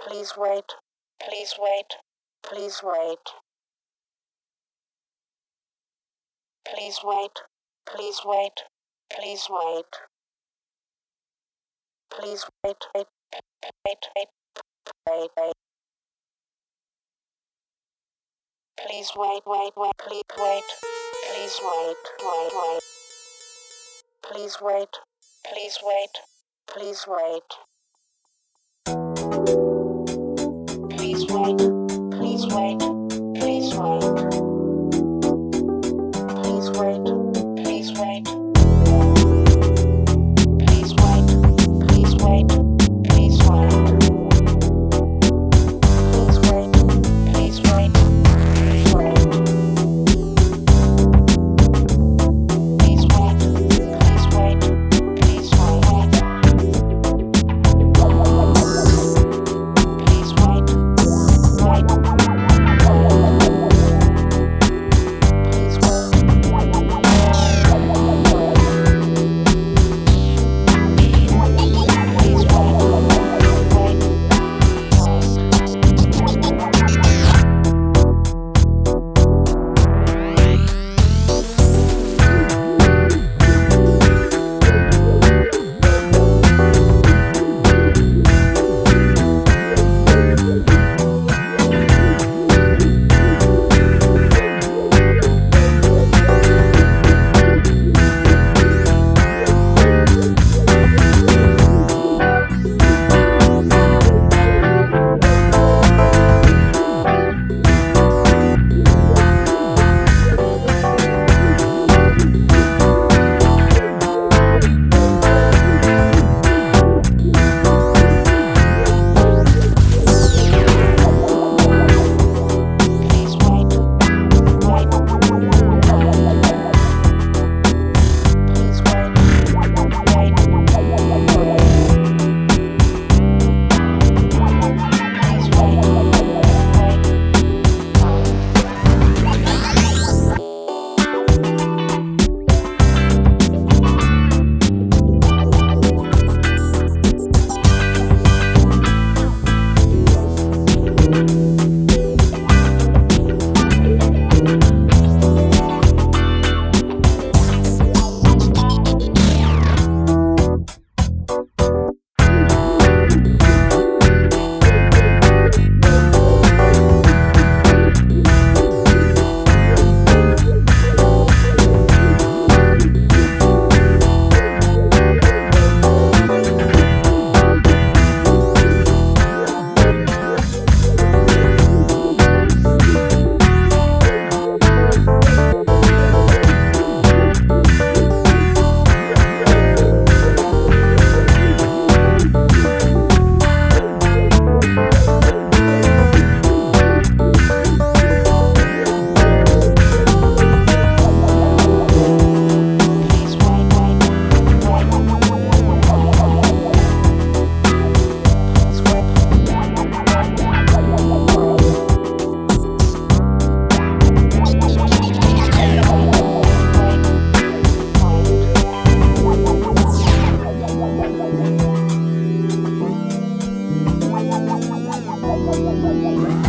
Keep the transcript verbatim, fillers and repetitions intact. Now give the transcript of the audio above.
Please wait. Please wait. Please wait. Please wait. Please wait. Please wait. Please wait. Wait. Wait. Wait. Wait. Wait. Please wait. Wait. Wait. Please wait. Please wait. Wait. Wait. Please wait. Please wait. Please wait. Please wait. Please wait. Please wait. Please wait. Please wait. Please wait. Please wait. Please wait. Please wait. Please wait. Please wait. Please wait. Please wait. Please wait. Please wait. Wait. Please Thank you.